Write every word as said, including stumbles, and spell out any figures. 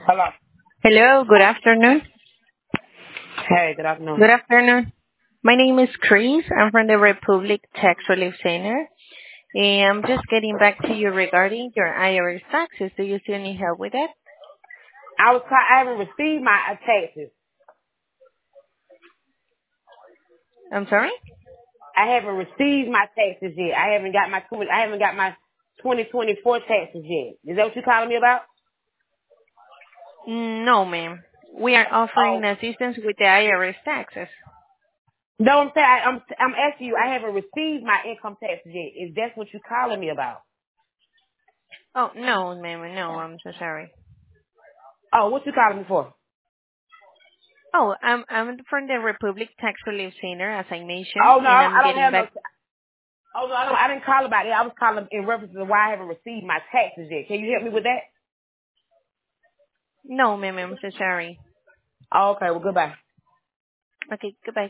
Hello. Hello, good afternoon. Hey, good afternoon. Good afternoon. My name is Chris. I'm from the Republic Tax Relief Center. And I'm just getting back to you regarding your I R S taxes. Do you still need help with that? I was call- I haven't received my uh, taxes. I'm sorry? I haven't received my taxes yet. I haven't got my twenty. I haven't got my twenty twenty-four taxes yet. Is that what you're calling me about? No, ma'am. We are Oh, offering assistance with the I R S taxes. no. I'm saying I, I'm I'm asking you. I haven't received my income taxes yet. Is that what you're calling me about? Oh, no, ma'am. No, I'm so sorry. Oh, what you calling me for? Oh, I'm I'm from the Republic Tax Relief Center, as I mentioned, Oh no, and I don't, I'm I don't getting have no. back. Oh no, I, don't, I didn't call about it. I was calling in reference to why I haven't received my taxes yet. Can you help me with that? No, ma'am. I'm so sorry. Oh, okay. Well, goodbye. Okay, goodbye.